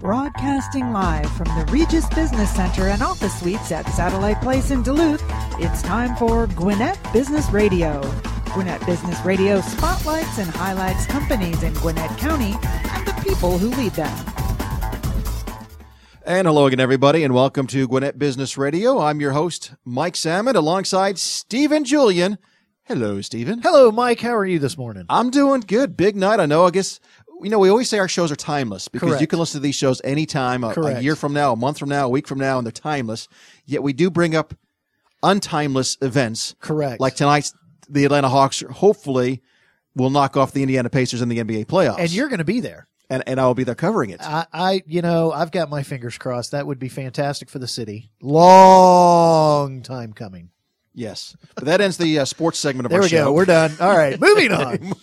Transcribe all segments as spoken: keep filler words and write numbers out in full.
Broadcasting live from the Regis Business Center and office suites at Satellite Place in Duluth, it's time for Gwinnett Business Radio. Gwinnett Business Radio spotlights and highlights companies in Gwinnett County and the people who lead them. And hello again, everybody, and welcome to Gwinnett Business Radio. I'm your host, Mike Salmon, alongside Stephen Julian. Hello, Stephen. Hello, Mike. How are you this morning? I'm doing good. Big night. I know, I guess, you know, we always say our shows are timeless because Correct. You can listen to these shows anytime, a, a year from now, a month from now, a week from now, and they're timeless. Yet we do bring up untimeless events. Correct. Like tonight's, the Atlanta Hawks hopefully will knock off the Indiana Pacers in the N B A playoffs. And you're going to be there. And and I will be there covering it. I, I, you know, I've got my fingers crossed. That would be fantastic for the city. Long time coming. Yes. But that ends the uh, sports segment of there our we show. Go. We're done. All right. Moving on.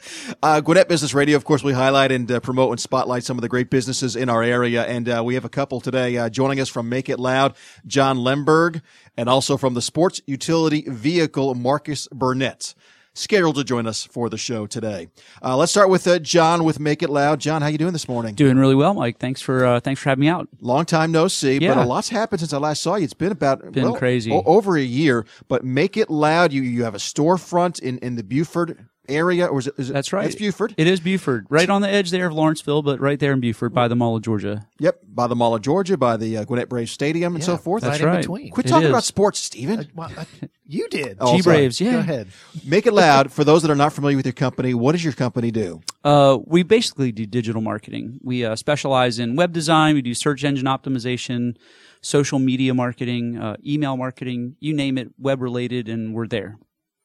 uh, Gwinnett Business Radio, of course, we highlight and uh, promote and spotlight some of the great businesses in our area. And uh, we have a couple today uh, joining us from Make It Loud, John Lemberg, and also from the Sports Utility Vehicle, Marcus Burnett, scheduled to join us for the show today. Uh, let's start with uh, John with Make It Loud. John, how you doing this morning? Doing really well, Mike. Thanks for uh, thanks for having me out. Long time no see, yeah. but a lot's happened since I last saw you. It's been about been well, crazy o- over a year. But Make It Loud. You you have a storefront in, in the Buford area, or is it? Is it That's right. It's Buford. It is Buford, right on the edge there of Lawrenceville, but right there in Buford by the Mall of Georgia. Yep, by the Mall of Georgia, by the uh, Gwinnett Braves Stadium, and yeah, so forth. That's right. right. In between. Quit It talking is. about sports, Stephen. Uh, well, uh, you did. Oh, G sorry. Braves, yeah. Go ahead. Make It Loud. For those that are not familiar with your company, what does your company do? Uh, we basically do digital marketing. We uh, specialize in web design. We do search engine optimization, social media marketing, uh, email marketing, you name it, web related, and we're there.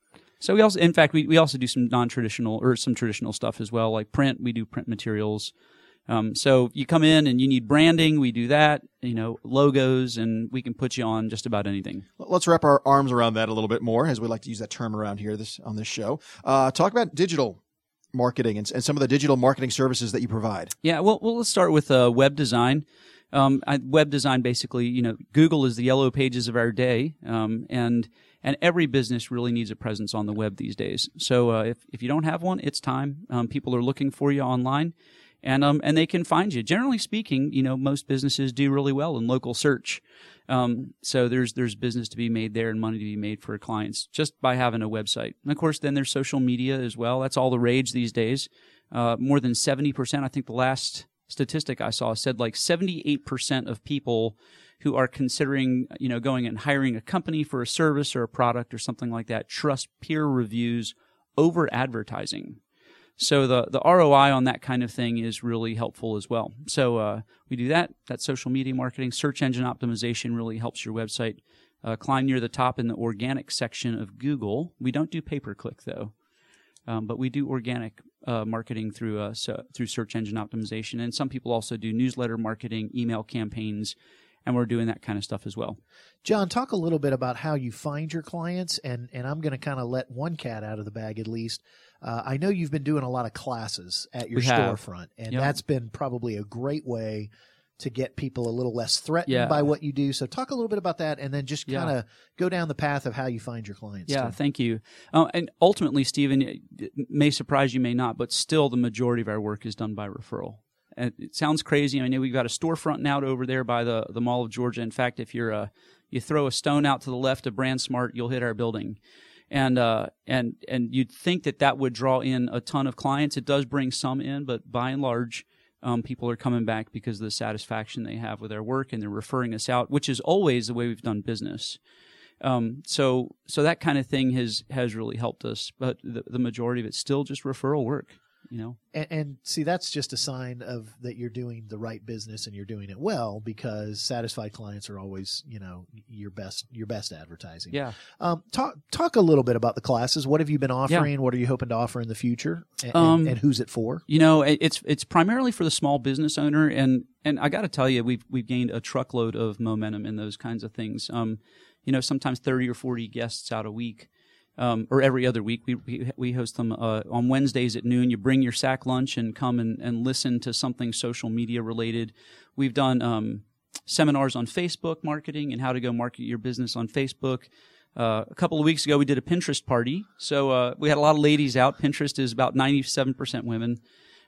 So we also, in fact, we, we also do some non-traditional or some traditional stuff as well, like print. We do print materials. Um, so you come in and you need branding, we do that, you know, logos, and we can put you on just about anything. Let's wrap our arms around that a little bit more, as we like to use that term around here this on this show. Uh, talk about digital marketing and, and some of the digital marketing services that you provide. Yeah, well, well let's start with uh, web design. Um, I, web design, basically, you know, Google is the yellow pages of our day, um, and and every business really needs a presence on the web these days. So uh, if if you don't have one, it's time. Um, people are looking for you online, and um and they can find you. Generally speaking, you know, most businesses do really well in local search. Um, so there's there's business to be made there and money to be made for clients just by having a website. And of course, then there's social media as well. That's all the rage these days. Uh, more than seventy percent, I think the last statistic I saw said like seventy-eight percent of people who are considering, you know, going and hiring a company for a service or a product or something like that trust peer reviews over advertising. So the, the R O I on that kind of thing is really helpful as well. So uh, we do that. That's social media marketing. Search engine optimization really helps your website uh, climb near the top in the organic section of Google. We don't do pay-per-click, though. Um, but we do organic uh, marketing through uh, so, through search engine optimization, and some people also do newsletter marketing, email campaigns, and we're doing that kind of stuff as well. John, talk a little bit about how you find your clients, and, and I'm going to kind of let one cat out of the bag at least. Uh, I know you've been doing a lot of classes at your We have. storefront, and Yep. that's been probably a great way to get people a little less threatened Yeah. by what you do. So talk a little bit about that, and then just Yeah. kind of go down the path of how you find your clients. Yeah, too. thank you. Uh, and ultimately, Stephen, it may surprise you, may not, but still the majority of our work is done by referral. And it sounds crazy. I know we've got a storefront out over there by the, the Mall of Georgia. In fact, if you're a, you throw a stone out to the left of BrandSmart, you'll hit our building. And uh, and and you'd think that that would draw in a ton of clients. It does bring some in, but by and large, um, people are coming back because of the satisfaction they have with our work, and they're referring us out, which is always the way we've done business. Um, so so that kind of thing has has really helped us. But the, the majority of it's still just referral work. You know, And, and see, that's just a sign of that you're doing the right business and you're doing it well, because satisfied clients are always, you know, your best your best advertising. yeah. Um, talk talk a little bit about the classes. What have you been offering? What are you hoping to offer in the future? And, Um, and, and who's it for? You know, it- it's it's primarily for the small business owner, and and I got to tell you, we've we've gained a truckload of momentum in those kinds of things. Um, you know, sometimes thirty or forty guests out a week. Um, or every other week. We we, we host them uh, on Wednesdays at noon. You bring your sack lunch and come and, and listen to something social media related. We've done um, seminars on Facebook marketing and how to go market your business on Facebook. Uh, a couple of weeks ago, we did a Pinterest party. So uh, we had a lot of ladies out. Pinterest is about ninety-seven percent women.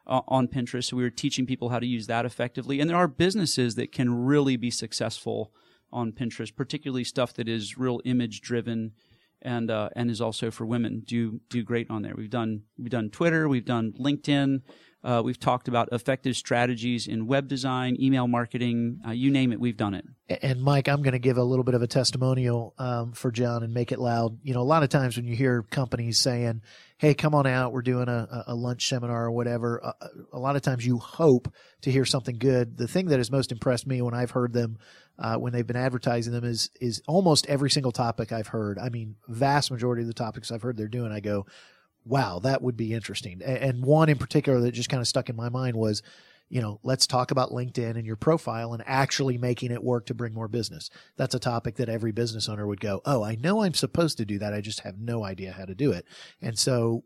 uh, on Pinterest. So we were teaching people how to use that effectively. And there are businesses that can really be successful on Pinterest, particularly stuff that is real image driven and uh, and is also for women. Do do great on there. We've done we've done Twitter, we've done LinkedIn. Uh, we've talked about effective strategies in web design, email marketing, uh, you name it, we've done it. And Mike, I'm going to give a little bit of a testimonial um, for John and Make It Loud. You know, a lot of times when you hear companies saying, hey, come on out, we're doing a, a lunch seminar or whatever, a, a lot of times you hope to hear something good. The thing that has most impressed me when I've heard them, uh, when they've been advertising them is, is almost every single topic I've heard. I mean, vast majority of the topics I've heard they're doing, I go, wow, that would be interesting. And one in particular that just kind of stuck in my mind was, you know, let's talk about LinkedIn and your profile and actually making it work to bring more business. That's a topic that every business owner would go, oh, I know I'm supposed to do that. I just have no idea how to do it. And so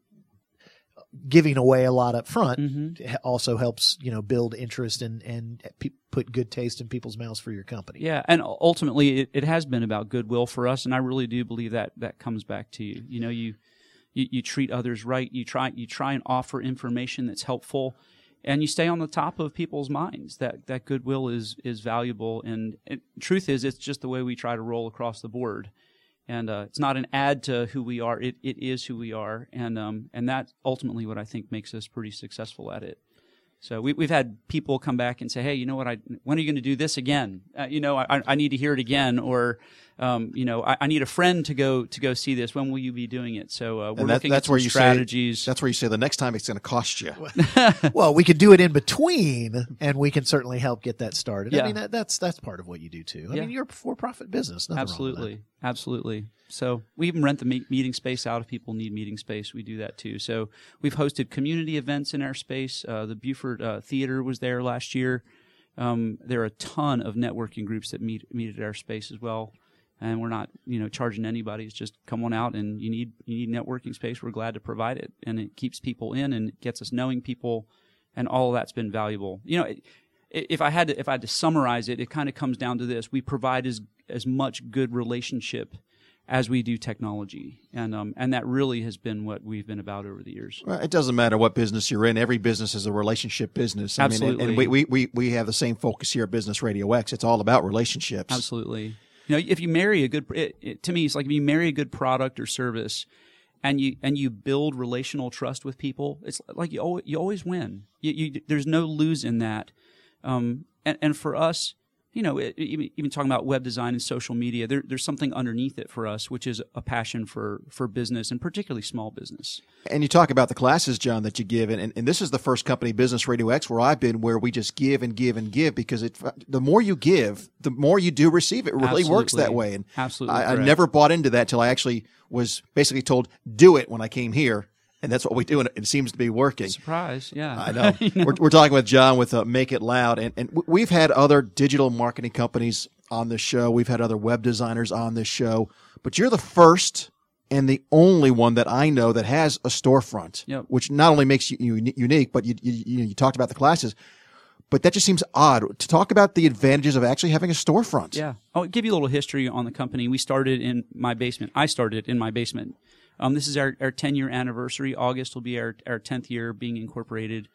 giving away a lot up front mm-hmm. also helps, you know, build interest and, and pe- put good taste in people's mouths for your company. Yeah. And ultimately it, it has been about goodwill for us. And I really do believe that that comes back to you. You know, you, You, you treat others right. You try you try and offer information that's helpful, and you stay on the top of people's minds. That that goodwill is is valuable. And it, truth is, it's just the way we try to roll across the board. And uh, it's not an add to who we are. It it is who we are. And um and that's ultimately what I think makes us pretty successful at it. So we, we've had people come back and say, hey, you know what, I, when are you going to do this again? Uh, you know, I, I need to hear it again. Or, um, you know, I, I need a friend to go to go see this. When will you be doing it? So uh, we're that, looking that's at some where you strategies. Say, that's where you say the next time it's going to cost you. Well, we could do it in between, and we can certainly help get that started. Yeah. I mean, that, that's that's part of what you do, too. I Yeah. mean, you're a for-profit business. Nothing Absolutely. wrong with that. Absolutely. So we even rent the me- meeting space out if people need meeting space. We do that too. So we've hosted community events in our space. Uh, the Buford uh, Theater was there last year. Um, there are a ton of networking groups that meet meet at our space as well. And we're not, you know, charging anybody. It's just come on out, and you need you need networking space. We're glad to provide it, and it keeps people in and it gets us knowing people, and all of that's been valuable. You know, it, if I had to if I had to summarize it, it kind of comes down to this: we provide as as much good relationship as we do technology, and um, and that really has been what we've been about over the years. Well, it doesn't matter what business you're in. Every business is a relationship business. I Absolutely. mean, and, and we, we, we have the same focus here at Business Radio X. It's all about relationships. Absolutely. You know, if you marry a good, it, it, to me, it's like if you marry a good product or service, and you and you build relational trust with people, it's like you always, you always win. You, you, there's no lose in that. Um, and, and for us, you know, it, even, even talking about web design and social media, there, there's something underneath it for us, which is a passion for, for business, and particularly small business. And you talk about the classes, John, that you give, and, and, and this is the first company, Business Radio X, where I've been, where we just give and give and give, because it, the more you give, the more you do receive. It really Absolutely. works that way. And Absolutely I, I correct. never bought into that until I actually was basically told, do it when I came here. And that's what we do, and it seems to be working. Surprise, yeah. I know. You know? We're, we're talking with John with uh, Make It Loud, and, and we've had other digital marketing companies on this show. We've had other web designers on this show, but you're the first and the only one that I know that has a storefront, Yep. which not only makes you, you unique, but you, you, you, you talked about the classes, but that just seems odd to talk about the advantages of actually having a storefront. Yeah. I'll give you a little history on the company. We started in my basement. I started in my basement. Um, this is our, our ten-year anniversary. August will be our, our tenth year being incorporated.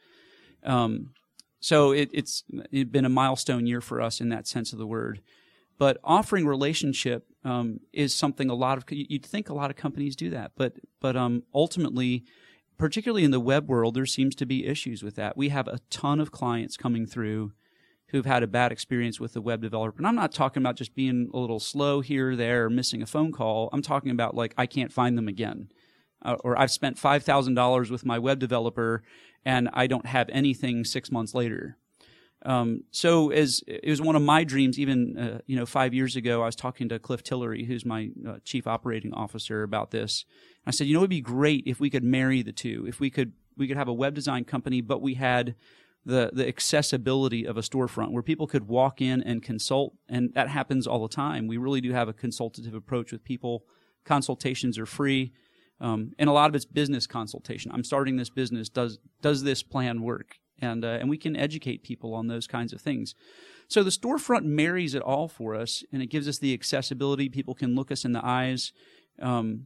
Um, so it, it's it's been a milestone year for us in that sense of the word. But offering relationship um, is something a lot of you'd think a lot of companies do that, but but um, ultimately, particularly in the web world, there seems to be issues with that. We have a ton of clients coming through who've had a bad experience with the web developer. And I'm not talking about just being a little slow here or there or missing a phone call. I'm talking about, like, I can't find them again. Uh, or I've spent five thousand dollars with my web developer and I don't have anything six months later. Um, so as it was one of my dreams, even uh, you know, five years ago, I was talking to Cliff Tillery, who's my uh, chief operating officer, about this. I said, you know, it'd be great if we could marry the two. If we could, we could have a web design company, but we had the the accessibility of a storefront where people could walk in and consult, and that happens all the time. We really do have a consultative approach with people. Consultations are free, um, and a lot of it's business consultation. I'm starting this business. Does does this plan work? And uh, and we can educate people on those kinds of things. So the storefront marries it all for us, and it gives us the accessibility. People can look us in the eyes. Um,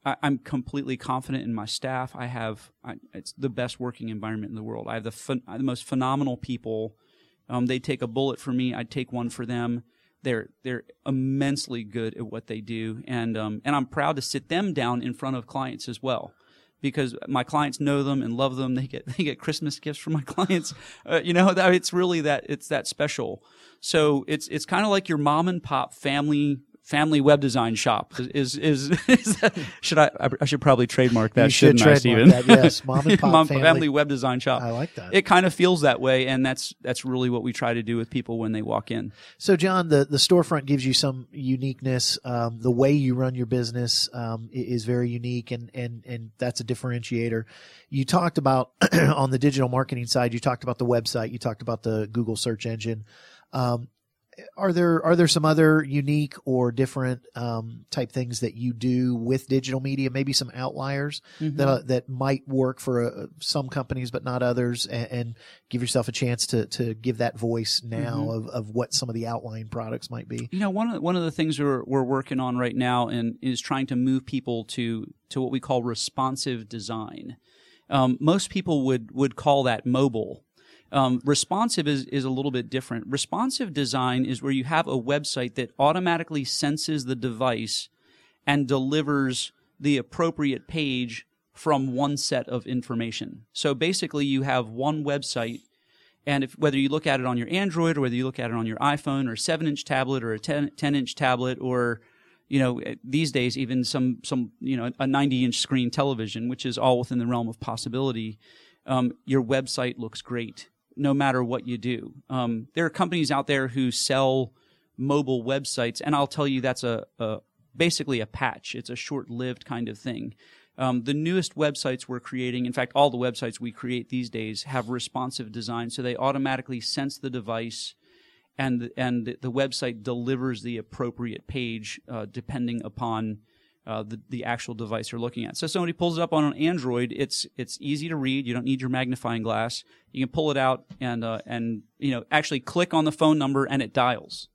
I, I'm completely confident in my staff. I have I, it's the best working environment in the world. I have the ph- the most phenomenal people. Um, they take a bullet for me. I'd take one for them. They're they're immensely good at what they do, and um, and I'm proud to sit them down in front of clients as well, because my clients know them and love them. They get they get Christmas gifts from my clients. Uh, you know, that it's really that it's that special. So it's it's kind of like your mom and pop family. Family web design shop is is, is that, should I I should probably trademark that, You should shouldn't I, trademark Stephen? that, yes. Mom and pop Mom, family. family web design shop. I like that. It kind of feels that way, and that's that's really what we try to do with people when they walk in. So, John, the, the storefront gives you some uniqueness. Um, the way you run your business um, i- is very unique, and, and, and that's a differentiator. You talked about, on the digital marketing side, you talked about the website, you talked about the Google search engine. Um, Are there are there some other unique or different um, type things that you do with digital media? Maybe some outliers Mm-hmm. that uh, that might work for uh, some companies but not others, and, and give yourself a chance to to give that voice now Mm-hmm. of, of what some of the outlying products might be. You know, one of the, one of the things we're we're working on right now and is trying to move people to to what we call responsive design. Um, most people would would call that mobile. Um, responsive is, is a little bit different. Responsive design is where you have a website that automatically senses the device and delivers the appropriate page from one set of information. So basically you have one website, and if whether you look at it on your Android or whether you look at it on your iPhone or a seven-inch tablet or a ten-inch tablet or, you know, these days even some, some you know, a ninety-inch screen television, which is all within the realm of possibility, um, your website looks great no matter what you do. Um, there are companies out there who sell mobile websites, and I'll tell you that's a, a basically a patch. It's a short-lived kind of thing. Um, the newest websites we're creating, in fact, all the websites we create these days have responsive design, so they automatically sense the device, and and the website delivers the appropriate page uh, depending upon Uh, the, the actual device you're looking at. So somebody pulls it up on an Android, it's it's easy to read. You don't need your magnifying glass. You can pull it out and uh, and you know actually click on the phone number and it dials.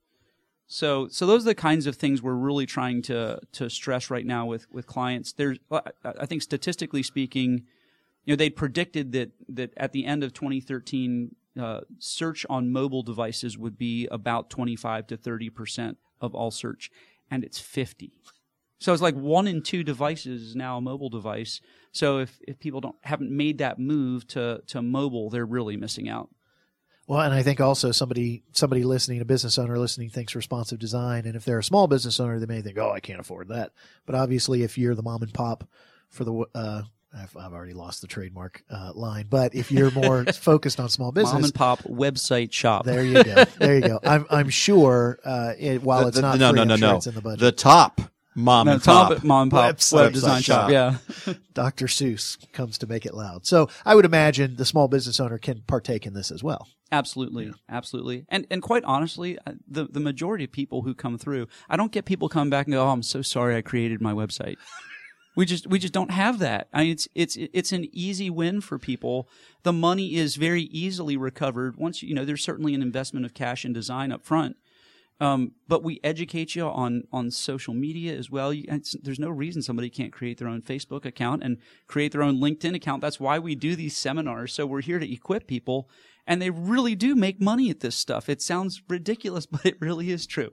So so those are the kinds of things we're really trying to to stress right now with with clients. There's I think statistically speaking, you know they predicted that that at the end of twenty thirteen, uh, search on mobile devices would be about twenty-five to thirty percent of all search, and it's fifty. So it's like one in two devices is now a mobile device. So if, if people don't haven't made that move to, to mobile, they're really missing out. Well, and I think also somebody somebody listening, a business owner listening, thinks responsive design, and if they're a small business owner, they may think, "Oh, I can't afford that." But obviously, if you're the mom and pop for the uh, I've, I've already lost the trademark uh, line, but if you're more focused on small business, Mom and pop website shop. There you go. There you go. I'm I'm sure uh, it, while The- it's the- not no, free, no, I'm no, sure no. it's in the budget. The top mom No, and Tom- pop. mom and pop Website web design shop. shop. Yeah. Doctor Seuss comes to make it loud. So I would imagine the small business owner can partake in this as well. Absolutely, absolutely, and and quite honestly, uh, the the majority of people who come through, I don't get people coming back and go, "Oh, I'm so sorry, I created my website." we just we just don't have that. I mean, it's it's it's an easy win for people. The money is very easily recovered once you know. There's certainly an investment of cash and design up front, um, but we educate you on on social media as well. You, it's, there's no reason somebody can't create their own Facebook account and create their own LinkedIn account. That's why we do these seminars. So we're here to equip people. And they really do make money at this stuff. It sounds ridiculous, but it really is true.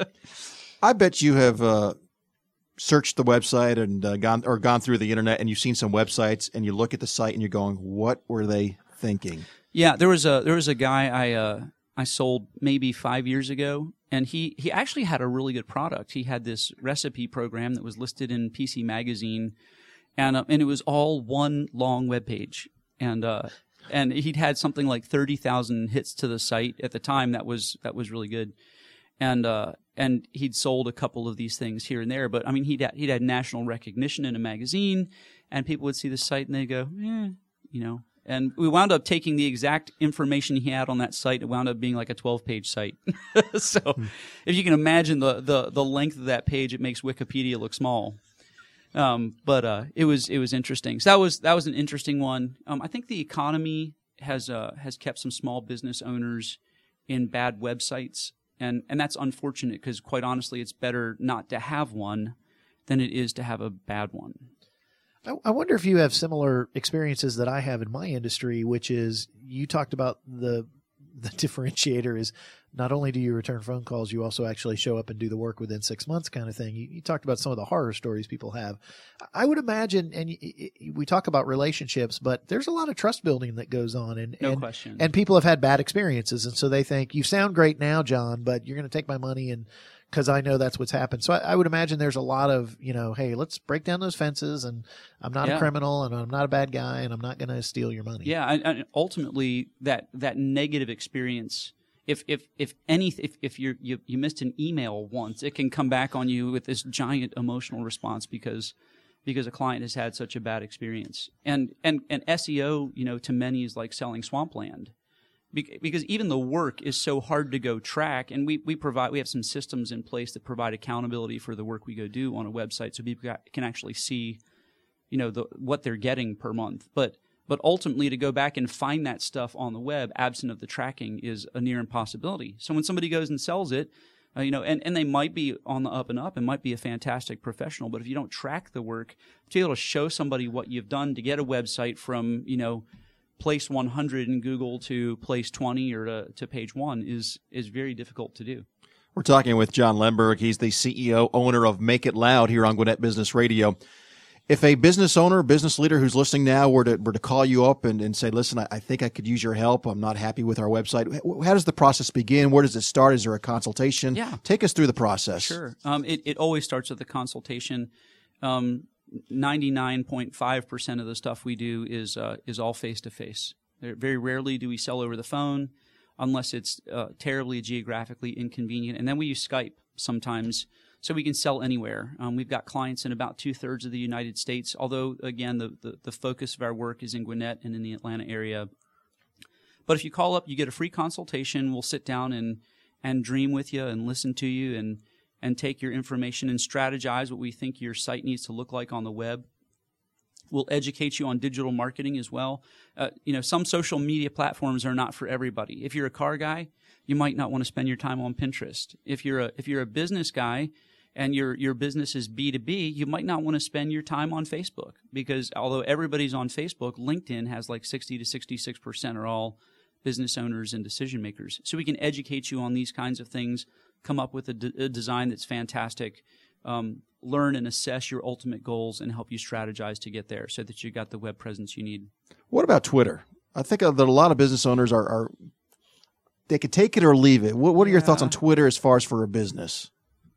I bet you have uh, searched the website and uh, gone or gone through the internet, and you've seen some websites, and you look at the site, and you're going, "What were they thinking?" Yeah, there was a there was a guy I uh, I sold maybe five years ago, and he he actually had a really good product. He had this recipe program that was listed in P C Magazine, and uh, and it was all one long web page, and. Uh, And he'd had something like thirty thousand hits to the site at the time. That was that was really good, and uh, and he'd sold a couple of these things here and there. But I mean, he'd had, he'd had national recognition in a magazine, and people would see the site and they go, eh, you know. And we wound up taking the exact information he had on that site. It wound up being like a twelve-page site. So, hmm. if you can imagine the, the the length of that page, it makes Wikipedia look small. Um, but uh, it was it was interesting. So that was that was an interesting one. Um, I think the economy has uh, has kept some small business owners in bad websites, and and that's unfortunate because quite honestly, it's better not to have one than it is to have a bad one. I, I wonder if you have similar experiences that I have in my industry, which is you talked about the the differentiator is not only do you return phone calls, you also actually show up and do the work within six months kind of thing. You, you talked about some of the horror stories people have. I would imagine, and y- y- we talk about relationships, but there's a lot of trust building that goes on. And, No and, question. And people have had bad experiences. And so they think, you sound great now, John, but you're going to take my money and because I know that's what's happened. So I, I would imagine there's a lot of, you know, hey, let's break down those fences, and I'm not Yeah. a criminal, and I'm not a bad guy, and I'm not going to steal your money. Yeah, and, and ultimately that that negative experience, if if if any if if you're, you you missed an email once, it can come back on you with this giant emotional response because because a client has had such a bad experience. And and and S E O, you know, to many is like selling swampland. Because even the work is so hard to go track, and we, we provide we have some systems in place that provide accountability for the work we go do on a website, so people can actually see, you know, the, what they're getting per month. But but ultimately, to go back and find that stuff on the web, absent of the tracking, is a near impossibility. So when somebody goes and sells it, uh, you know, and, and they might be on the up and up and might be a fantastic professional, but if you don't track the work, to be able to show somebody what you've done to get a website from, you know, place one hundred in Google to place twenty or to, to page one is is very difficult to do. We're talking with John Lemberg. He's the C E O, owner of Make It Loud here on Gwinnett Business Radio. If a business owner, business leader who's listening now were to, were to call you up and, and say, listen, I, I think I could use your help. I'm not happy with our website. How does the process begin? Where does it start? Is there a consultation? Yeah. Take us through the process. Sure. Um, it, it always starts with a consultation. Um, ninety-nine point five percent of the stuff we do is uh, is all face-to-face. Very rarely do we sell over the phone unless it's uh, terribly geographically inconvenient. And then we use Skype sometimes so we can sell anywhere. Um, we've got clients in about two-thirds of the United States, although, again, the, the, the focus of our work is in Gwinnett and in the Atlanta area. But if you call up, you get a free consultation. We'll sit down and, and dream with you and listen to you and and take your information and strategize what we think your site needs to look like on the web. We'll educate you on digital marketing as well. Uh, you know, some social media platforms are not for everybody. If you're a car guy, you might not want to spend your time on Pinterest. If you're a if you're a business guy and your your business is B two B, you might not want to spend your time on Facebook, because although everybody's on Facebook, LinkedIn has like sixty to sixty-six percent are all business owners and decision makers. So we can educate you on these kinds of things, come up with a, d- a design that's fantastic, um, learn and assess your ultimate goals, and help you strategize to get there so that you got the web presence you need. What about Twitter? I think that a lot of business owners are, are they could take it or leave it. What, what are your Yeah. thoughts on Twitter as far as for a business?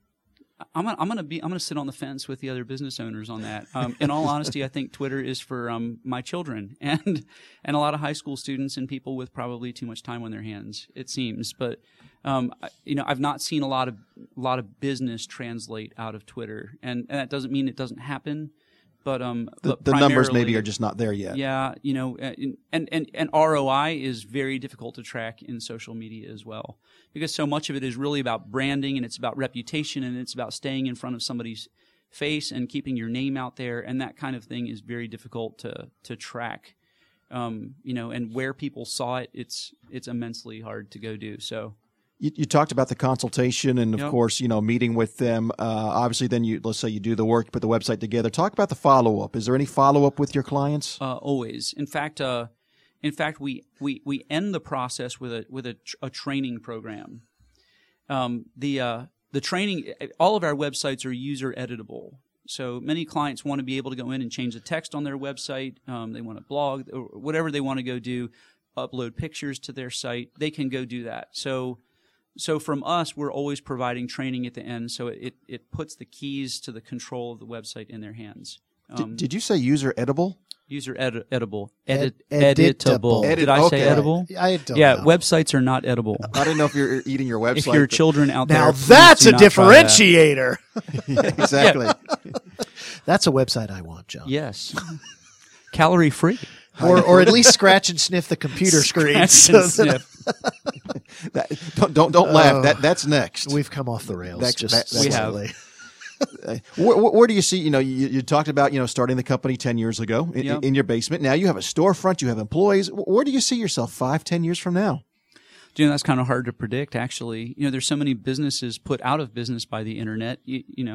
I'm gonna, I'm gonna be I'm gonna sit on the fence with the other business owners on that. Um, in all honesty, I think Twitter is for um, my children and and a lot of high school students and people with probably too much time on their hands, it seems. But um, I, you know, I've not seen a lot of a lot of business translate out of Twitter, and, and that doesn't mean it doesn't happen. But um, The, but the numbers maybe primarily- are just not there yet. Yeah, you know, and, and and R O I is very difficult to track in social media as well, because so much of it is really about branding, and it's about reputation, and it's about staying in front of somebody's face and keeping your name out there, and that kind of thing is very difficult to to track. Um, you know, and where people saw it, it's it's immensely hard to go do. So. You, you talked about the consultation and, of Yep. course, you know, meeting with them. Uh, obviously, then you let's say you do the work, put the website together. Talk about the follow up. Is there any follow up with your clients? Uh, always. In fact, uh, in fact, we, we, we end the process with a with a, tr- a training program. Um, the uh, the training, all of our websites are user editable. So many clients want to be able to go in and change the text on their website. Um, they want to blog or whatever they want to go do, upload pictures to their site. They can go do that. So. So from us, we're always providing training at the end, so it, it puts the keys to the control of the website in their hands. Um, did, did you say user editable? User edi- edible. Edit, Ed- editable. editable. Edit- Did I okay. say edible? I don't Yeah, know. websites are not edible. I didn't know if you're eating your website. If your but- children out there, Now please that's do a not try that. differentiator. Yeah, exactly. That's a website I want, John. Yes. Calorie free. Or, or at least scratch and sniff the computer screen. Scratch and so that- sniff. That, don't don't, don't laugh. That that's next. We've come off the rails. That- just that- that's- We have. slightly. Where, where, where do you see? You know, you, you talked about you know starting the company ten years ago in, Yep. in your basement. Now you have a storefront. You have employees. Where do you see yourself five, ten years from now? You know, that's kind of hard to predict, actually. You know, there's so many businesses put out of business by the internet. You, you know,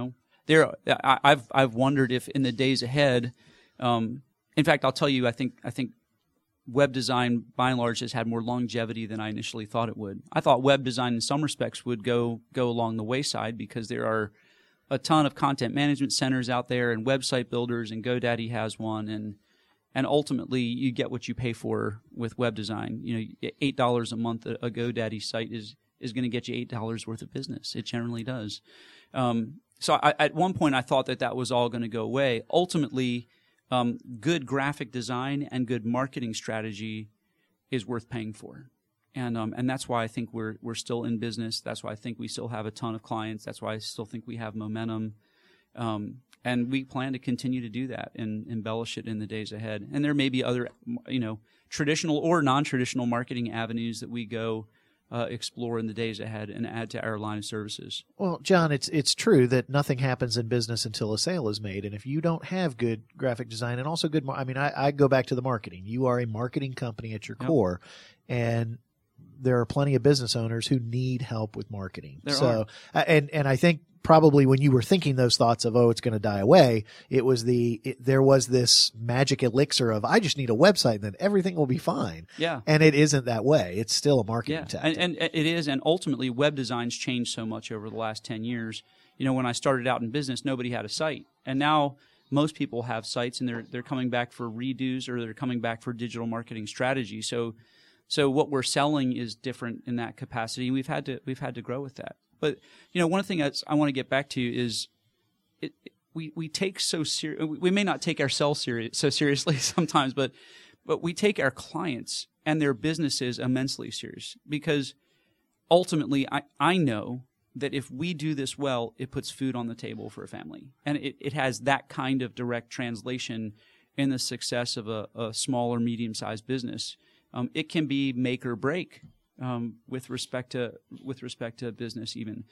there, I, I've I've wondered if in the days ahead, um, in fact, I'll tell you, I think I think web design by and large has had more longevity than I initially thought it would. I thought web design in some respects would go go along the wayside because there are a ton of content management centers out there and website builders, and GoDaddy has one, and and ultimately you get what you pay for with web design. You know, eight dollars a month a GoDaddy site is is going to get you eight dollars worth of business. It generally does. Um, so I, at one point I thought that that was all going to go away. Ultimately, um, good graphic design and good marketing strategy is worth paying for. And um, and that's why I think we're we're still in business. That's why I think we still have a ton of clients. That's why I still think we have momentum. Um, and we plan to continue to do that and embellish it in the days ahead. And there may be other, you know, traditional or non-traditional marketing avenues that we go uh, explore in the days ahead and add to our line of services. Well, John, it's it's true that nothing happens in business until a sale is made. And if you don't have good graphic design and also good, I mean, I, I go back to the marketing. You are a marketing company at your Yep. core, and there are plenty of business owners who need help with marketing. There so, are. and and I think probably when you were thinking those thoughts of, oh, it's going to die away, it was the it, there was this magic elixir of, I just need a website and then everything will be fine. Yeah. And it isn't that way. It's still a marketing Yeah, tactic. and, and it is. And ultimately, web design's changed so much over the last ten years. You know, when I started out in business, nobody had a site. And now most people have sites, and they're they're coming back for redos, or they're coming back for digital marketing strategy. So So what we're selling is different in that capacity. We've had to we've had to grow with that. But you know, one thing that's, I want to get back to is it, it, we we take so serious. We may not take ourselves serious so seriously sometimes, but but we take our clients and their businesses immensely serious, because ultimately, I I know that if we do this well, it puts food on the table for a family, and it, it has that kind of direct translation in the success of a, a small or medium-sized business. Um, it can be make or break um, with respect to with respect to business even.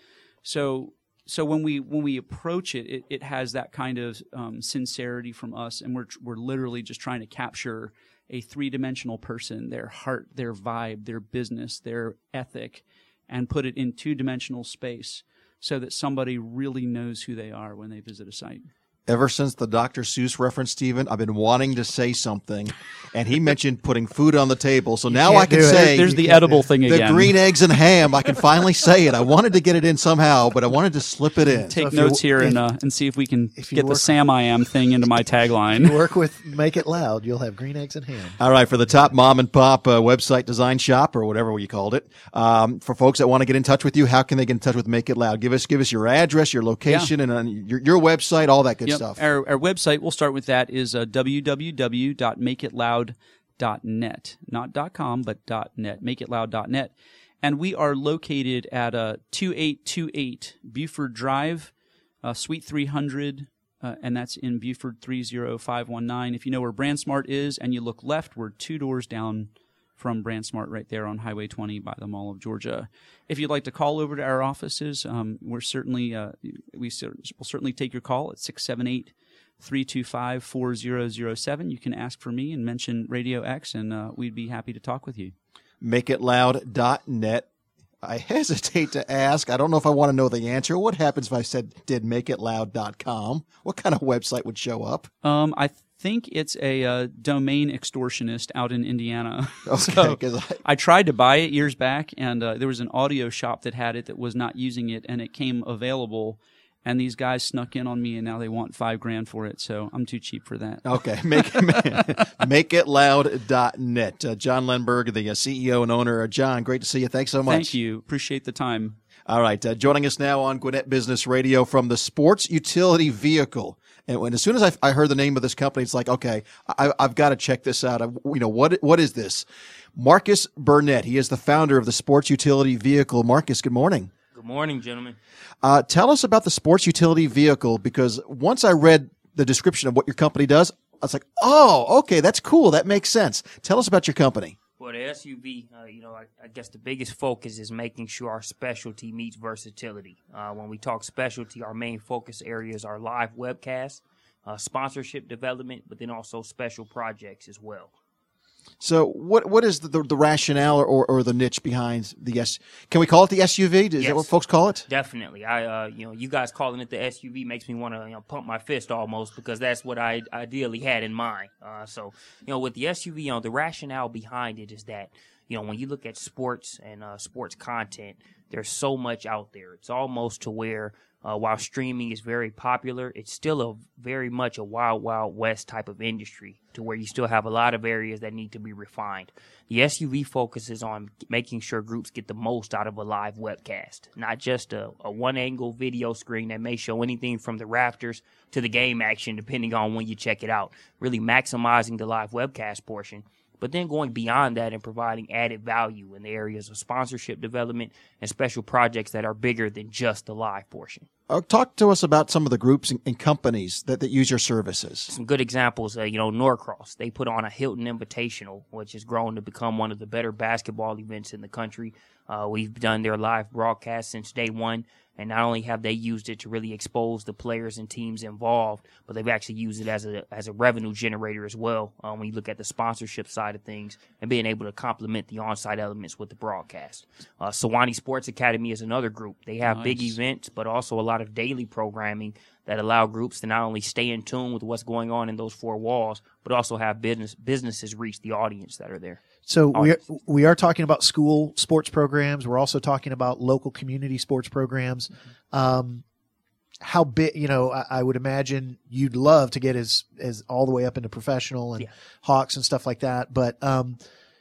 So so when we when we approach it, it, it has that kind of um, sincerity from us, and we're we're literally just trying to capture a three-dimensional person, their heart, their vibe, their business, their ethic, and put it in two-dimensional space so that somebody really knows who they are when they visit a site. Ever since the Doctor Seuss reference, Stephen, I've been wanting to say something, and he mentioned putting food on the table. So now I can say there's the edible thing the again. green eggs and ham. I can finally say it. I wanted to get it in somehow, but I wanted to slip it in. Take So if notes you- here if- and uh, and see if we can if you get the work- Sam I Am thing into my tagline. Work with Make It Loud. You'll have green eggs and ham. All right, for the top mom and pop uh, website design shop, or whatever you called it, um, for folks that want to get in touch with you, how can they get in touch with Make It Loud? Give us give us your address, your location, and uh, your, your website, all that good Yep. stuff. Our, our website, we'll start with that, is uh, w w w dot make it loud dot net. Not .com, but .net. make it loud dot net. And we are located at uh, two eight two eight Buford Drive, uh, Suite three hundred, uh, and that's in Buford three zero five one nine. If you know where BrandSmart is and you look left, we're two doors down from BrandSmart right there on Highway twenty by the Mall of Georgia. If you'd like to call over to our offices, um, we're certainly uh, we cer- will certainly take your call at six seven eight, three two five, four zero zero seven. You can ask for me and mention Radio X, and uh, we'd be happy to talk with you. make it loud dot net. I hesitate to ask. I don't know if I want to know the answer. What happens if I said did make it loud dot com? What kind of website would show up? Um, I think it's a uh, domain extortionist out in Indiana. Okay, So, 'cause I- I tried to buy it years back, and uh, there was an audio shop that had it that was not using it, and it came available. And these guys snuck in on me, and now they want five grand for it. So I'm too cheap for that. Okay, make, make it loud dot net. Uh, John Lemberg, the uh, C E O and owner. Uh, John, great to see you. Thanks so much. Thank you. Appreciate the time. All right, uh, joining us now on Gwinnett Business Radio from the Sports Utility Vehicle. And when, as soon as I, I heard the name of this company, it's like, okay, I, I've got to check this out. I, you know, what what is this? Marcus Burnett. He is the founder of the Sports Utility Vehicle. Marcus, good morning. Good morning, gentlemen. Uh, tell us about the Sports Utility Vehicle, because once I read the description of what your company does, I was like, oh, okay, that's cool. That makes sense. Tell us about your company. Well, the S U V, uh, you know, I, I guess the biggest focus is making sure our specialty meets versatility. Uh, when we talk specialty, our main focus areas are live webcasts, uh, sponsorship development, but then also special projects as well. So what what is the, the, the rationale or, or the niche behind the S? Can we call it the S U V? Is Yes. that what folks call it? Definitely. I, uh, you know, you guys calling it the S U V makes me want to, you know, pump my fist almost, because that's what I ideally had in mind. Uh, so, you know, with the S U V, you know, the rationale behind it is that, you know, when you look at sports and uh, sports content, there's so much out there. It's almost to where, uh, while streaming is very popular, it's still a very much a wild, wild west type of industry, to where you still have a lot of areas that need to be refined. The S U V focuses on making sure groups get the most out of a live webcast, not just a, a one-angle video screen that may show anything from the rafters to the game action, depending on when you check it out. Really maximizing the live webcast portion, but then going beyond that and providing added value in the areas of sponsorship development and special projects that are bigger than just the live portion. Uh, talk to us about some of the groups and, and companies that, that use your services. Some good examples, uh, you know, Norcross, they put on a Hilton Invitational, which has grown to become one of the better basketball events in the country. Uh, we've done their live broadcast since day one. And not only have they used it to really expose the players and teams involved, but they've actually used it as a as a revenue generator as well, um, when you look at the sponsorship side of things and being able to complement the on-site elements with the broadcast. Uh, Sewanee Sports Academy is another group. They have Nice. big events, but also a lot of daily programming that allow groups to not only stay in tune with what's going on in those four walls, but also have business businesses reach the audience that are there. So we are, we are talking about school sports programs. We're also talking about local community sports programs. Um, how big, you know, I, I would imagine you'd love to get as, as all the way up into professional and Yeah. Hawks and stuff like that. But, um,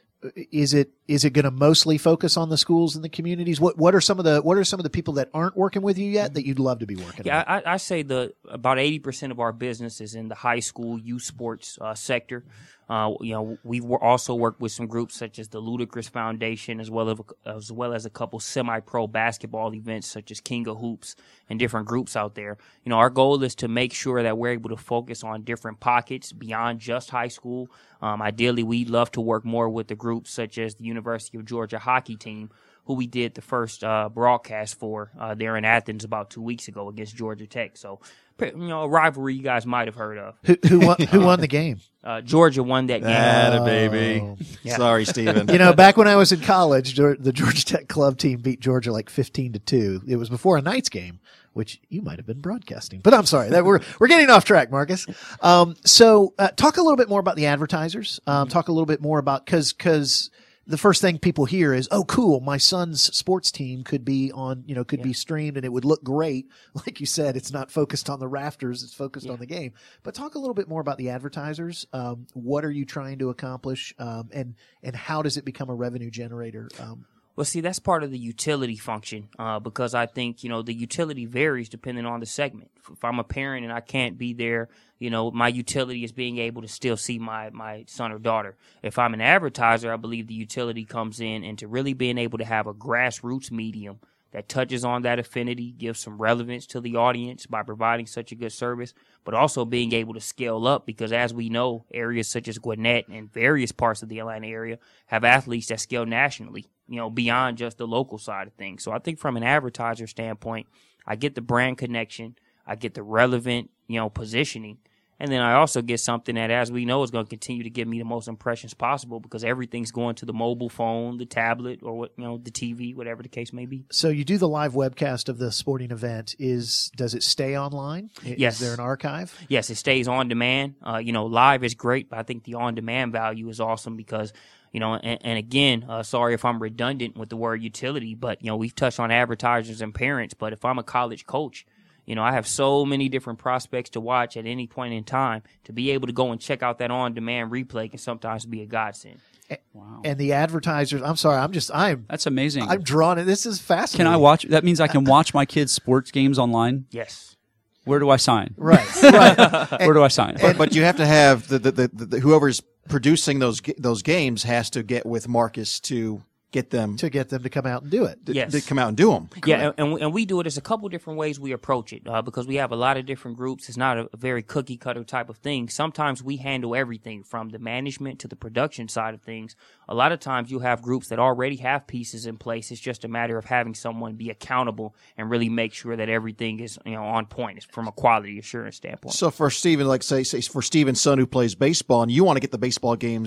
is it, is it going to mostly focus on the schools and the communities? What, what are some of the, what are some of the people that aren't working with you yet that you'd love to be working Yeah, with? I, I say the about eighty percent of our business is in the high school youth sports uh, sector. Uh, you know, we also work with some groups such as the Ludacris Foundation, as well as as well as a couple semi-pro basketball events such as King of Hoops and different groups out there. You know, our goal is to make sure that we're able to focus on different pockets beyond just high school. Um, ideally, we'd love to work more with the groups such as the University of Georgia hockey team, who we did the first uh, broadcast for uh, there in Athens about two weeks ago against Georgia Tech. So, you know, a rivalry you guys might have heard of. Who, who won, who won the game? Uh, Georgia won that game. Atta baby. Oh. Yeah. Sorry, Stephen. You know, back when I was in college, Geor- the Georgia Tech club team beat Georgia like fifteen to two. It was before a Knights game, which you might have been broadcasting. But I'm sorry that we're we're getting off track, Marcus. Um, so uh, talk a little bit more about the advertisers. Um, talk a little bit more about because because. The first thing people hear is, "Oh, cool! My son's sports team could be on, you know, could Yeah. be streamed, and it would look great." Like you said, it's not focused on the rafters; it's focused Yeah. on the game. But talk a little bit more about the advertisers. Um, what are you trying to accomplish, um, and and how does it become a revenue generator? Um, Well, see, that's part of the utility function, uh, because I think, you know, the utility varies depending on the segment. If I'm a parent and I can't be there, you know, my utility is being able to still see my, my son or daughter. If I'm an advertiser, I believe the utility comes in into really being able to have a grassroots medium that touches on that affinity, gives some relevance to the audience by providing such a good service, but also being able to scale up because, as we know, areas such as Gwinnett and various parts of the Atlanta area have athletes that scale nationally, you know, beyond just the local side of things. So I think from an advertiser standpoint, I get the brand connection, I get the relevant, you know, positioning, and then I also get something that, as we know, is going to continue to give me the most impressions possible because everything's going to the mobile phone, the tablet, or what, you know, the T V, whatever the case may be. so you do the live webcast of the sporting event. Is does it stay online? I- Yes. Is there an archive? Yes, it stays on demand. Uh, you know, live is great, but I think the on-demand value is awesome because, you know, and, and again, uh, sorry if I'm redundant with the word utility, but, you know, we've touched on advertisers and parents, but if I'm a college coach, you know, I have so many different prospects to watch at any point in time. To be able to go and check out that on-demand replay can sometimes be a godsend. Wow. And the advertisers. I'm sorry. I'm just. I'm. That's amazing. I'm drawn. in. This is fascinating. Can I watch? That means I can watch my kids' sports games online. Yes. Where do I sign? Right. Right. Where do I sign? but, but you have to have the, the, the, the whoever's producing those ga- those games has to get with Marcus to get them to get them to come out and do it. to, Yes. to come out and do them. Yeah, and, and we, and we do it. There's a couple different ways we approach it uh, because we have a lot of different groups. It's not a, a very cookie cutter type of thing. Sometimes we handle everything from the management to the production side of things. A lot of times you have groups that already have pieces in place. It's just a matter of having someone be accountable and really make sure that everything is, you know, on point. It's from a quality assurance standpoint. So for Steven, like say, say for Steven's son who plays baseball, and you want to get the baseball games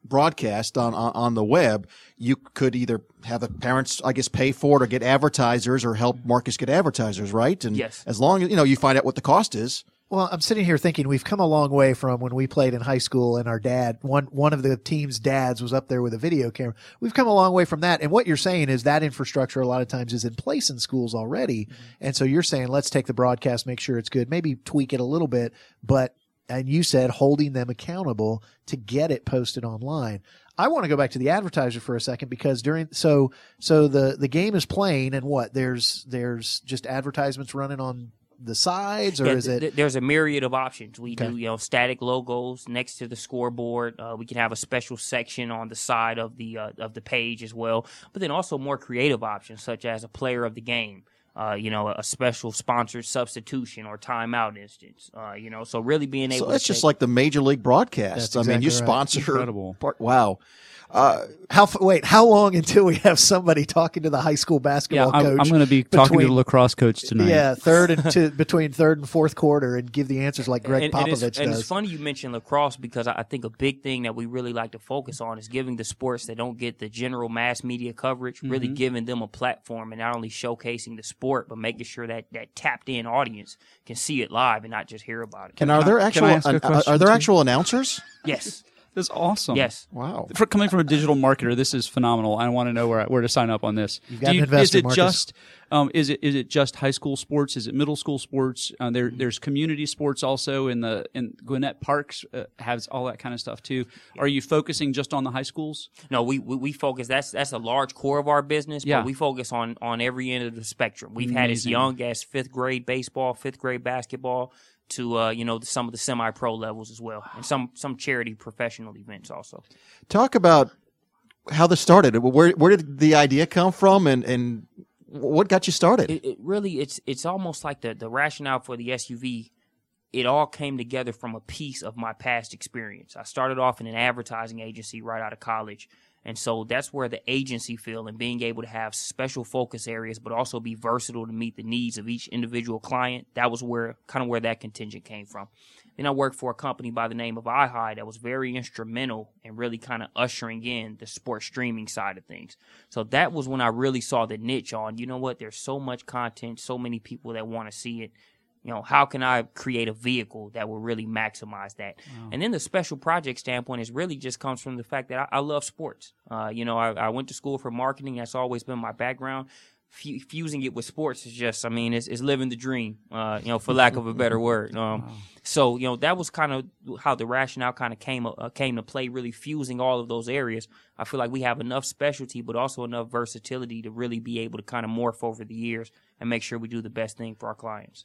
broadcast on, on on the web, you could either have the parents, I guess, pay for it or get advertisers or help Marcus get advertisers, right? And yes. as long as, you know, you find out what the cost is. Well, I'm sitting here thinking we've come a long way from when we played in high school and our dad, one, one of the team's dads was up there with a video camera. We've come a long way from that. And what you're saying is that infrastructure a lot of times is in place in schools already. Mm-hmm. And so you're saying, let's take the broadcast, make sure it's good, maybe tweak it a little bit, but, and you said holding them accountable to get it posted online. I want to go back to the advertiser for a second because during, so, so the, the game is playing and what there's, there's just advertisements running on the sides, or yeah, is it? Th- there's a myriad of options. We okay. do, you know, static logos next to the scoreboard. Uh, we can have a special section on the side of the uh, of the page as well. But then also more creative options, such as a player of the game. Uh, you know, a special sponsored substitution or timeout instance. Uh, you know, so really being able. So it's to just say, like the Major League broadcasts. That's I mean, you exactly right. sponsor. Incredible. Part, wow. Uh, How wait? How long until we have somebody talking to the high school Yeah, basketball I'm, coach? I'm going to be talking to between- the lacrosse coach tonight. Yeah, third and to, between third and fourth quarter, and give the answers like Greg and, Popovich and it's, does. and it's funny you mentioned lacrosse because I I think a big thing that we really like to focus on is giving the sports that don't get the general mass media coverage, mm-hmm. really giving them a platform and not only showcasing the sport, but making sure that that tapped in audience can see it live and not just hear about it. and are there I- actual can I ask a uh, question are there too? actual announcers? Yes. That's awesome. Yes. Wow. For coming from a digital marketer, this is phenomenal. I want to know where where to sign up on this. You've got Do an investor, is it Marcus. just um, is it is it just high school sports? Is it middle school sports? Uh, there there's community sports also in the in Gwinnett Parks uh, has all that kind of stuff too. Are you focusing just on the high schools? No, we, we we focus. That's that's a large core of our business. Yeah. But we focus on on every end of the spectrum. We've had as Amazing. young as fifth grade baseball, fifth grade basketball, to uh, you know some of the semi-pro levels as well, and some some charity professional events also. Talk about how this started. Where where did the idea come from, and, and what got you started? It, it really it's it's almost like the the rationale for the S U V. It all came together from a piece of my past experience. I started off in an advertising agency right out of college. And so that's where the agency feel and being able to have special focus areas, but also be versatile to meet the needs of each individual client. That was where kind of where that contingent came from. Then I worked for a company by the name of iHigh that was very instrumental in really kind of ushering in the sports streaming side of things. So that was when I really saw the niche on, you know what, there's so much content, so many people that want to see it. You know, how can I create a vehicle that will really maximize that? Wow. And then the special project standpoint is really just comes from the fact that I, I love sports. Uh, you know, I, I went to school for marketing. That's always been my background. F- fusing it with sports is just, I mean, it's, it's living the dream, uh, you know, for lack of a better word. Um, wow. So, you know, that was kind of how the rationale kind of came uh, came to play, really fusing all of those areas. I feel like we have enough specialty, but also enough versatility to really be able to kind of morph over the years and make sure we do the best thing for our clients.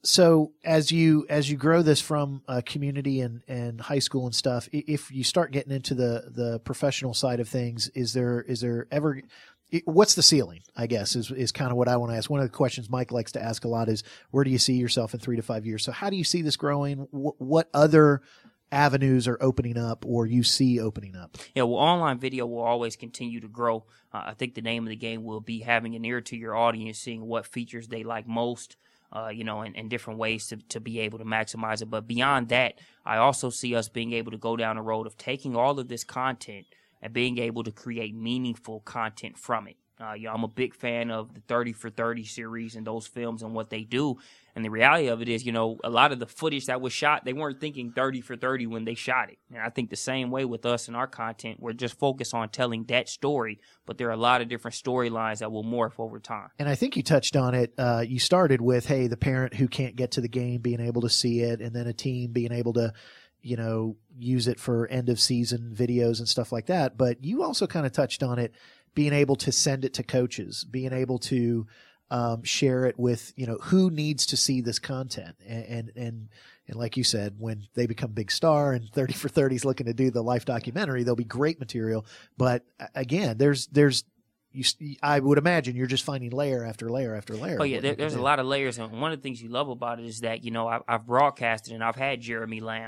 So as you as you grow this from uh, community and, and high school and stuff, if you start getting into the, the professional side of things, is there is there ever what's the ceiling, I guess, is is kind of what I want to ask. One of the questions Mike likes to ask a lot is, where do you see yourself in three to five years? So how do you see this growing? What, what other avenues are opening up or you see opening up? Yeah, well, online video will always continue to grow. Uh, I think the name of the game will be having an ear to your audience, seeing what features they like most, uh, you know, and, and different ways to, to be able to maximize it. But beyond that, I also see us being able to go down the road of taking all of this content and being able to create meaningful content from it. Uh, you know, I'm a big fan of the thirty for thirty series and those films and what they do. And the reality of it is, you know, a lot of the footage that was shot, they weren't thinking thirty for thirty when they shot it. And I think the same way with us and our content, we're just focused on telling that story, but there are a lot of different storylines that will morph over time. And I think you touched on it. Uh, you started with, hey, the parent who can't get to the game being able to see it, and then a team being able to, you know, use it for end of season videos and stuff like that. But you also kind of touched on it, being able to send it to coaches, being able to um, share it with, you know, who needs to see this content. And, and, and, and like you said, when they become big star and thirty for thirty is looking to do the life documentary, there'll be great material. But again, there's, there's, You, I would imagine you're just finding layer after layer after layer. Oh, yeah, there, there's a lot of layers. And one of the things you love about it is that, you know, I, I've broadcasted and I've had Jeremy Lamb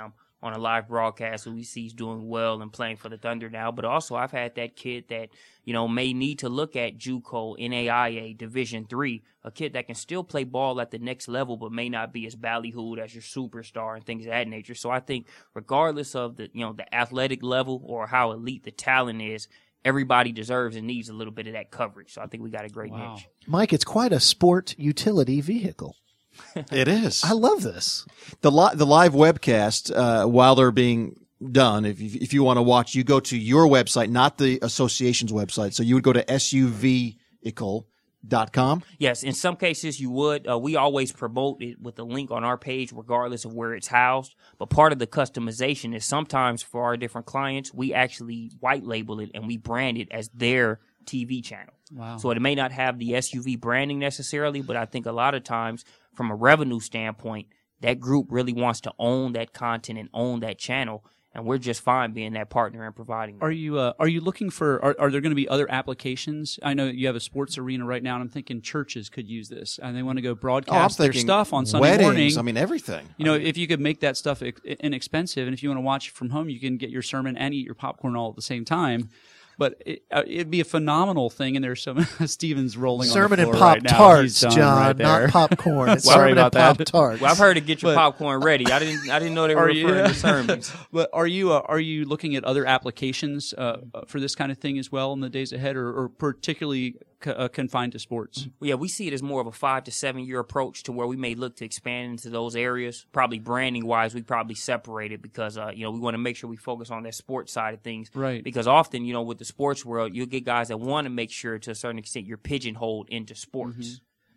on a live broadcast who we see is doing well and playing for the Thunder now. But also I've had that kid that, you know, may need to look at JUCO, N A I A, Division three, a kid that can still play ball at the next level but may not be as ballyhooed as your superstar and things of that nature. So I think regardless of the, you know, the athletic level or how elite the talent is, everybody deserves and needs a little bit of that coverage. So I think we got a great Wow. niche. Mike, it's quite a sport utility vehicle. It is. I love this. The li- the live webcast, uh, while they're being done, if you, if you want to watch, you go to your website, not the association's website. So you would go to S U vehicle dot com. Yes, in some cases you would. Uh, we always promote it with a link on our page regardless of where it's housed. But part of the customization is sometimes for our different clients, we actually white label it and we brand it as their T V channel. Wow. So it may not have the S U V branding necessarily, but I think a lot of times from a revenue standpoint, that group really wants to own that content and own that channel. And we're just fine being that partner and providing that. Are you uh, are you looking for? Are, are there going to be other applications? I know you have a sports arena right now, and I'm thinking churches could use this, and they want to go broadcast their stuff on Sunday weddings, morning. I mean, everything. You know, if you could make that stuff inexpensive, and if you want to watch from home, you can get your sermon and eat your popcorn all at the same time. But it, uh, it'd be a phenomenal thing, and there's some Steven's rolling Sermon on the and floor Pop right now. Tarts, He's done John, right there. not popcorn. It's Sorry sermon about and that. Pop Tarts. Well, I've heard to get your But- popcorn ready. I didn't. I didn't know they were Are referring you- to sermons. But are you uh, are you looking at other applications uh, for this kind of thing as well in the days ahead, or, or particularly co- uh, confined to sports? Well, yeah, we see it as more of a five to seven year approach to where we may look to expand into those areas. Probably branding wise, we probably separate it because uh, you know we want to make sure we focus on that sports side of things. Right. Because often, you know, with the sports world, you'll get guys that want to make sure to a certain extent you're pigeonholed into sports.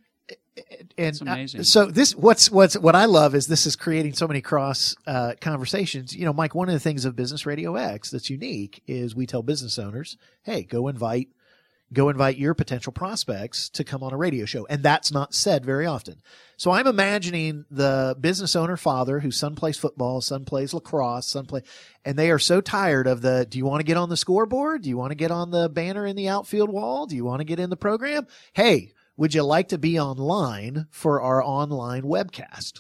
And That's amazing. uh, so this, what's what's what I love is this is creating so many cross uh, conversations. You know, Mike, one of the things of Business Radio X that's unique is we tell business owners, "Hey, go invite, go invite your potential prospects to come on a radio show," and that's not said very often. So I'm imagining the business owner father whose son plays football, son plays lacrosse, son play, and they are so tired of the, do you want to get on the scoreboard? Do you want to get on the banner in the outfield wall? Do you want to get in the program? Hey, would you like to be online for our online webcast?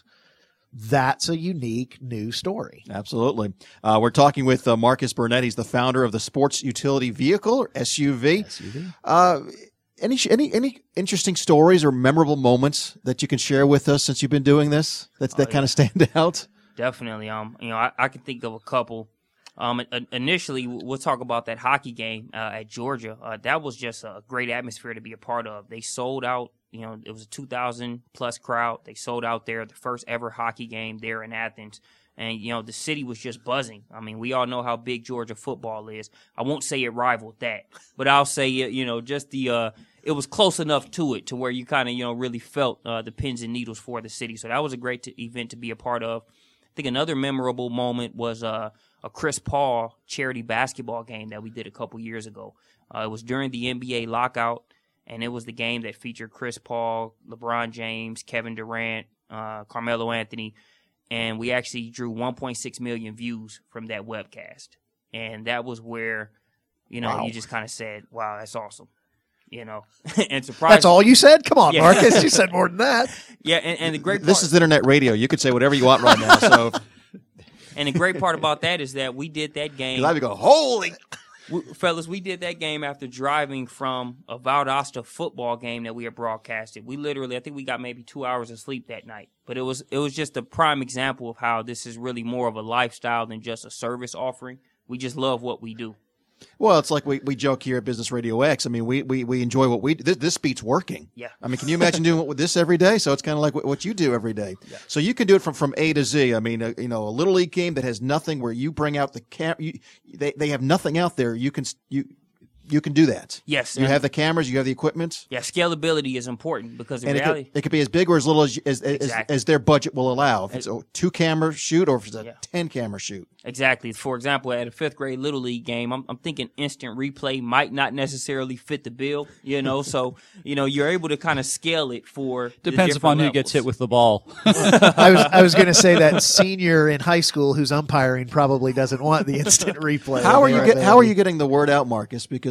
That's a unique new story. Absolutely. Uh, we're talking with uh, Marcus Burnett. He's the founder of the Sports Utility Vehicle, or S U V. S U V. Uh, any any any interesting stories or memorable moments that you can share with us since you've been doing this? That's, Oh, that yeah. kind of stand out. Definitely. Um, you know, I, I can think of a couple. Um, in- initially, we'll talk about that hockey game uh, at Georgia. Uh, that was just a great atmosphere to be a part of. They sold out. You know, it was a two thousand plus crowd. They sold out there, the first ever hockey game there in Athens. And, you know, the city was just buzzing. I mean, we all know how big Georgia football is. I won't say it rivaled that, but I'll say, you know, just the, uh, it was close enough to it to where you kind of, you know, really felt uh, the pins and needles for the city. So that was a great t- event to be a part of. I think another memorable moment was uh, a Chris Paul charity basketball game that we did a couple years ago. Uh, it was during the N B A lockout, and it was the game that featured Chris Paul, LeBron James, Kevin Durant, uh, Carmelo Anthony, and we actually drew one point six million views from that webcast. And that was where, you know, Wow. you just kind of said, wow, that's awesome. You know, and surprised. That's all you said? Come on, Yeah. Marcus. You said more than that. Yeah, and, and the great part, This is internet radio. You could say whatever you want right now. So and the great part about that is that we did that game. I'd be going, holy. We, fellas, we did that game after driving from a Valdosta football game that we had broadcasted. We literally, I think we got maybe two hours of sleep that night. But it was it was just a prime example of how this is really more of a lifestyle than just a service offering. We just love what we do. Well, it's like we, we joke here at Business Radio X. I mean, we, we, we enjoy what we do. This, this beats working. Yeah. I mean, can you imagine doing what, this every day? So it's kind of like what, what you do every day. Yeah. So you can do it from, from A to Z. I mean, uh, you know, a little league game that has nothing where you bring out the cam. You, they, they have nothing out there. You can, you, you can do that. Yes. You and- have the cameras, you have the equipment. Yeah, scalability is important because in And it reality, could, it could be as big or as little as, as, Exactly. as, as their budget will allow. If it's a two camera shoot or if it's a Yeah. ten camera shoot. exactly. For example, at a fifth grade little league game, I'm, I'm thinking instant replay might not necessarily fit the bill. You know, so you know you're able to kind of scale it for the Depends upon different who gets levels. hit with the ball. I was I was going to say that senior in high school who's umpiring probably doesn't want the instant replay. How are you Right, get, How are baby. you getting the word out, Marcus? Because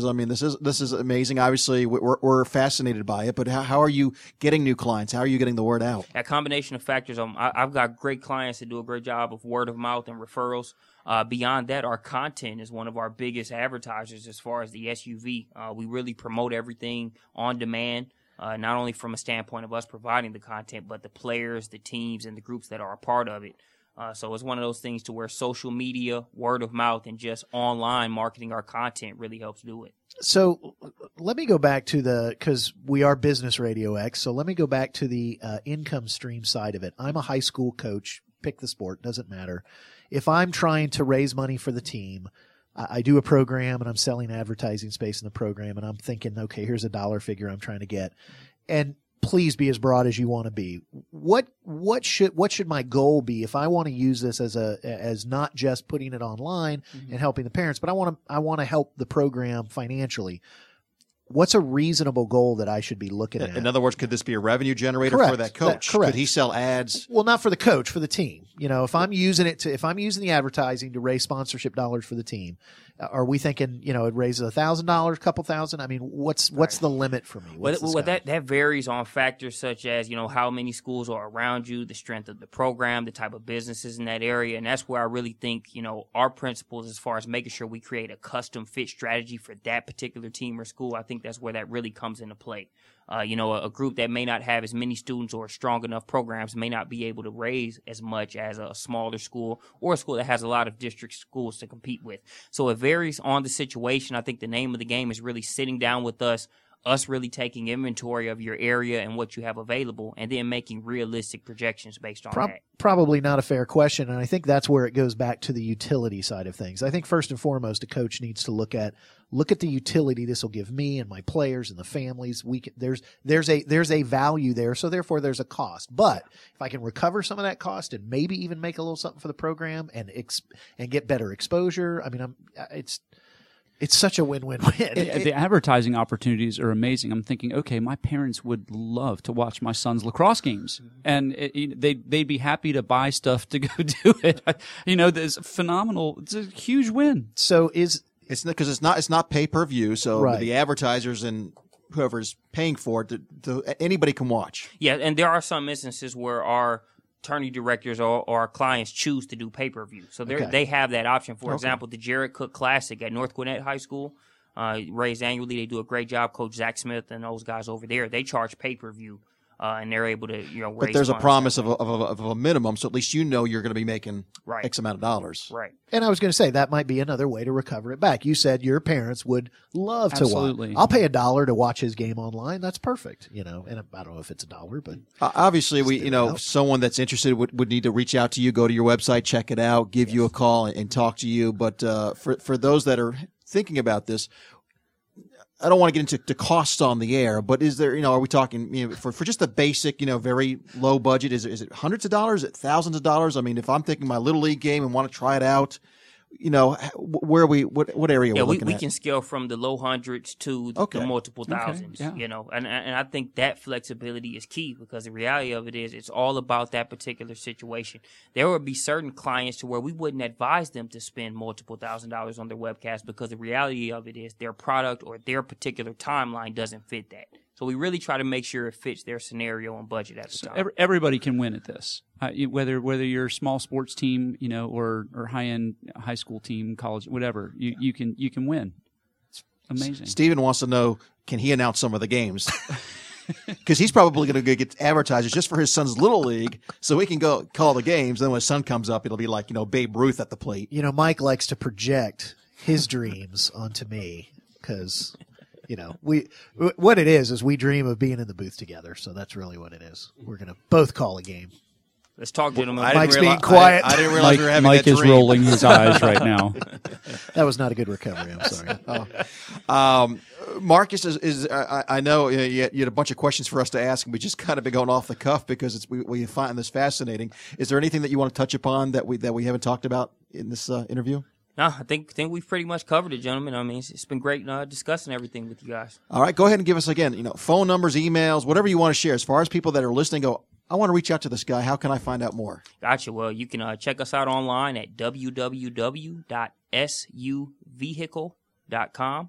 Because I mean, this is this is amazing. Obviously, we're we're fascinated by it. But how, how are you getting new clients? How are you getting the word out? A combination of factors. Um, I, I've got great clients that do a great job of word of mouth and referrals. Uh, beyond that, our content is one of our biggest advertisers as far as the S U V. Uh, we really promote everything on demand. Uh, not only from a standpoint of us providing the content, but the players, the teams, and the groups that are a part of it. Uh, so it's one of those things to where social media, word of mouth, and just online marketing our content really helps do it. So let me go back to the, because we are Business Radio X, so let me go back to the uh, income stream side of it. I'm a high school coach. Pick the sport, doesn't matter. If I'm trying to raise money for the team, I do a program and I'm selling advertising space in the program and I'm thinking, okay, here's a dollar figure I'm trying to get. And please be as broad as you want to be. What what should what should my goal be if I want to use this as a as not just putting it online mm-hmm. and helping the parents, but I want to I want to help the program financially. What's a reasonable goal that I should be looking at? In other words, could this be a revenue generator correct. for that coach? That, correct. Could he sell ads? Well, not for the coach, for the team. You know, if I'm using it to, if I'm using the advertising to raise sponsorship dollars for the team, are we thinking, you know, it raises a thousand dollars, a couple thousand? I mean, what's what's right. the limit for me? What's well, well that that varies on factors such as, you know, how many schools are around you, the strength of the program, the type of businesses in that area, and that's where I really think, you know, our principles as far as making sure we create a custom fit strategy for that particular team or school. I think that's where that really comes into play. Uh, you know, a, a group that may not have as many students or strong enough programs may not be able to raise as much as a smaller school or a school that has a lot of district schools to compete with. So it varies on the situation. I think the name of the game is really sitting down with us, us really taking inventory of your area and what you have available, and then making realistic projections based on Pro- that. Probably not a fair question, and I think that's where it goes back to the utility side of things. I think first and foremost, a coach needs to look at look at the utility this will give me and my players and the families. We can, there's there's a there's a value there, so therefore there's a cost. But if I can recover some of that cost and maybe even make a little something for the program and ex- and get better exposure, I mean, I'm it's. It's such a win-win-win. The advertising opportunities are amazing. I'm thinking, okay, my parents would love to watch my son's lacrosse games, and it, they they'd be happy to buy stuff to go do it. You know, there's phenomenal. It's a huge win. So is it's because it's not it's not pay-per-view, so right. the advertisers and whoever's paying for it, the, the, anybody can watch. Yeah, and there are some instances where our attorney directors or, or our clients choose to do pay-per-view. So okay. they have that option. For okay. example, the Jared Cook Classic at North Gwinnett High School, uh, raised annually. They do a great job. Coach Zach Smith and those guys over there, they charge pay-per-view, uh, and they're able to, you know, raise But there's funds. a promise of a, of, a, of a minimum, so at least you know you're going to be making right. X amount of dollars. Right. And I was going to say that might be another way to recover it back. You said your parents would love Absolutely. to watch. I'll pay a dollar to watch his game online. That's perfect. You know, and I don't know if it's a dollar, but uh, obviously we, you know, someone that's interested would, would need to reach out to you, go to your website, check it out, give yes. you a call and, and talk to you. But uh, for for those that are thinking about this, I don't want to get into to costs on the air, but is there, you know, are we talking, you know, for, for just the basic, you know, very low budget, is it, is it hundreds of dollars, is it thousands of dollars? I mean, if I'm thinking my Little League game and want to try it out, you know, where are we, what, what area yeah, are we we, looking we at? can scale from the low hundreds to okay. the multiple thousands, okay, yeah. you know, and, and I think that flexibility is key because the reality of it is it's all about that particular situation. There would be certain clients to where we wouldn't advise them to spend multiple thousand dollars on their webcast because the reality of it is their product or their particular timeline doesn't fit that. So we really try to make sure it fits their scenario and budget at the so time. Every, everybody can win at this, uh, you, whether whether you're a small sports team, you know, or or high end high school team, college, whatever. You yeah. you can you can win. It's amazing. Steven wants to know, can he announce some of the games? Because he's probably going to get advertisers just for his son's Little League, so he can go call the games. Then when his son comes up, it'll be like, you know, Babe Ruth at the plate. You know, Mike likes to project his dreams onto me because. You know, we what it is is we dream of being in the booth together. So that's really what it is. We're going to both call a game. Let's talk, gentlemen. I Mike's realize, being quiet. I, I didn't realize Mike, we were having Mike that is dream. rolling his eyes right now. That was not a good recovery. I'm sorry. oh. um, Marcus is, is I, I know you, you had a bunch of questions for us to ask, and we just kind of been going off the cuff because it's, we, we find this fascinating. Is there anything that you want to touch upon that we that we haven't talked about in this uh, interview? No, I think think we've pretty much covered it, gentlemen. I mean, it's, it's been great uh, discussing everything with you guys. All right, go ahead and give us, again, you know, phone numbers, emails, whatever you want to share. As far as people that are listening go, I want to reach out to this guy. How can I find out more? Gotcha. Well, you can uh, check us out online at w w w dot s u vehicle dot com.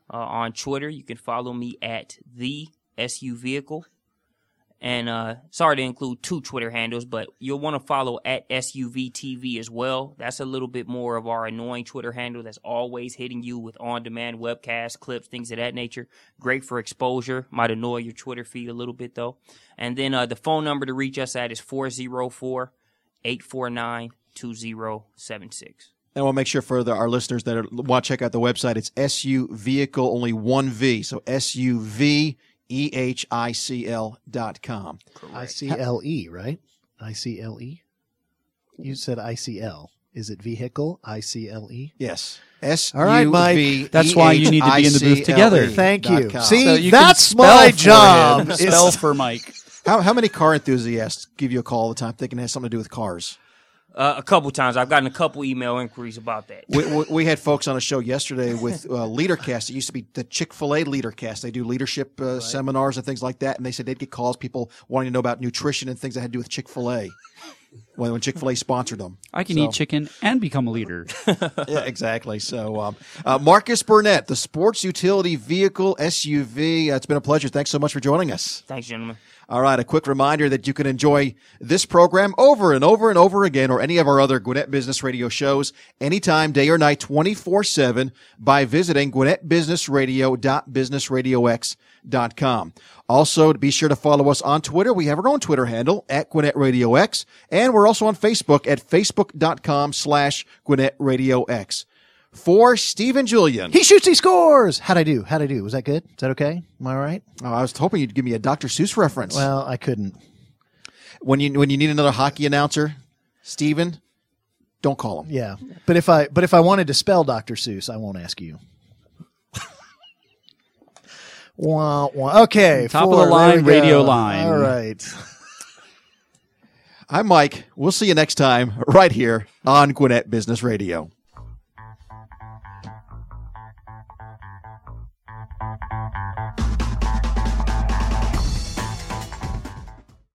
Uh, on Twitter, you can follow me at the S U Vehicle. And uh, sorry to include two Twitter handles, but you'll want to follow at S U V T V as well. That's a little bit more of our annoying Twitter handle that's always hitting you with on-demand webcasts, clips, things of that nature. Great for exposure. Might annoy your Twitter feed a little bit, though. And then uh, the phone number to reach us at is four oh four, eight four nine, two oh seven six. And we'll make sure for the, our listeners that are, want to check out the website, it's S U Vehicle, only one V. So S U V E H I C L dot com. I C L E, right? I C L E? You said I C L. Is it vehicle? I C L E? Yes. S U V All right, Mike. That's why you need to be in the booth together. Thank you. Com. See, So you that's can spell my for job. him. is- Spell for Mike. How, how many car enthusiasts give you a call all the time thinking it has something to do with cars? Uh, a couple times. I've gotten a couple email inquiries about that. We, we, we had folks on a show yesterday with uh, LeaderCast. It used to be the Chick-fil-A LeaderCast. They do leadership uh, right. seminars and things like that. And they said they'd get calls, people wanting to know about nutrition and things that had to do with Chick-fil-A when, when Chick-fil-A sponsored them. I can so, eat chicken and become a leader. Yeah, exactly. So, um, uh, Marcus Burnett, the Sports Utility Vehicle S U V. Uh, it's been a pleasure. Thanks so much for joining us. Thanks, gentlemen. All right, a quick reminder that you can enjoy this program over and over and over again, or any of our other Gwinnett Business Radio shows anytime, day or night, twenty-four seven by visiting Gwinnett Business Radio dot business radio x dot com. Also, be sure to follow us on Twitter. We have our own Twitter handle at Gwinnett Radio X, and we're also on Facebook at facebook.com slash Gwinnett Radio X. For Stephen Julian. He shoots, he scores. How'd I do? How'd I do? Was that good? Is that okay? Am I all right? Oh, I was hoping you'd give me a Doctor Seuss reference. Well, I couldn't. When you when you need another hockey announcer, Stephen, don't call him. Yeah, but if I but if I wanted to spell Doctor Seuss, I won't ask you. wah, wah. Okay, Top four, of the line, there we go. radio line. All right. I'm Mike. We'll see you next time right here on Gwinnett Business Radio.